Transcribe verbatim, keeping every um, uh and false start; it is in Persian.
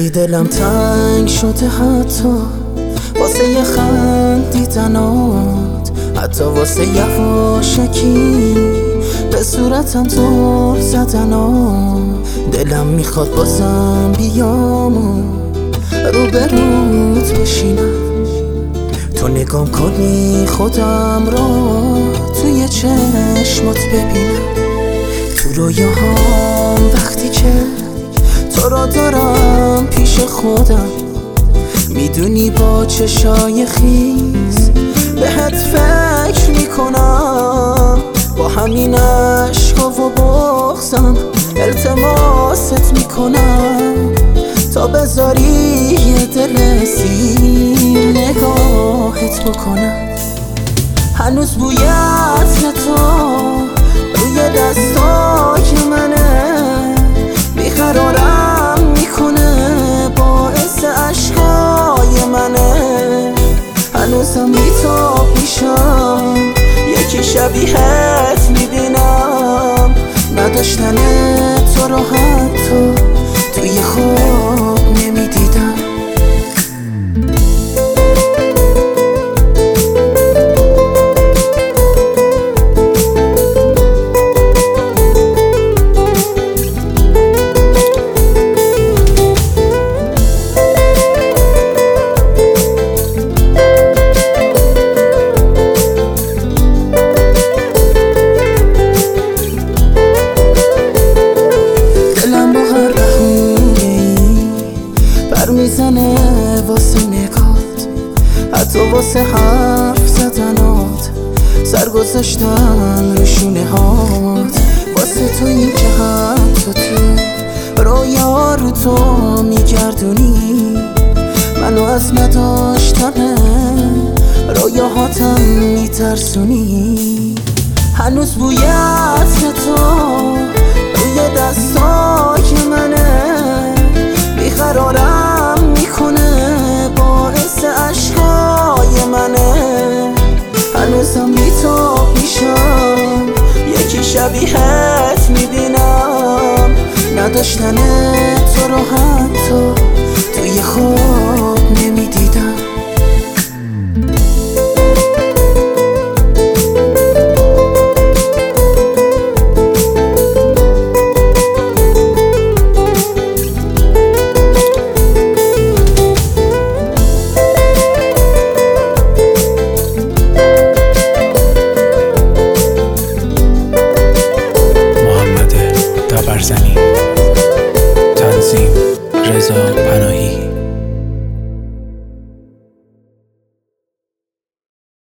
وقتی دلم تنگ شده حتی واسه یه خندیدنات، حتی واسه یواشکی به صورتم زل زدنات، دلم میخواد بازم بیام و رو به روت بشینم، تو نگام کنی خودم را توی چشمات ببینم، تو رویاهام وقتی که تو را دارم پیش خودم، میدونی با چشای خیز بهت فکر میکنم، با همین عشقا و بغضم التماست میکنم تا بذاری یه دل زیر نگاهت بکنم. هنوز بوی عطر تو روی دستای منه، بیقرارم میکنه باعث عشقای منه، هنوزم بیتاب میشم یکی شبیهت میبینم، نداشتن تو رو حتی توی خواب نمیدیدم. میزنه واسه نگات، حتی واسه حرف زدنات، سر گذاشتن رو شونه هات، واسه تو این که حتی تو رویا رو تو میگردونی، منو از نداشتن رویاهاتم میترسونی. هنوز بوی عطر تو روی دستای منه، بیقرارم میکنه باعث عشقای منه، هنوزم بیتاب میشم یکی شبیهت میبینم، نداشتن تو رو حتی توی خواب نمیدیدم. محمد داورزنی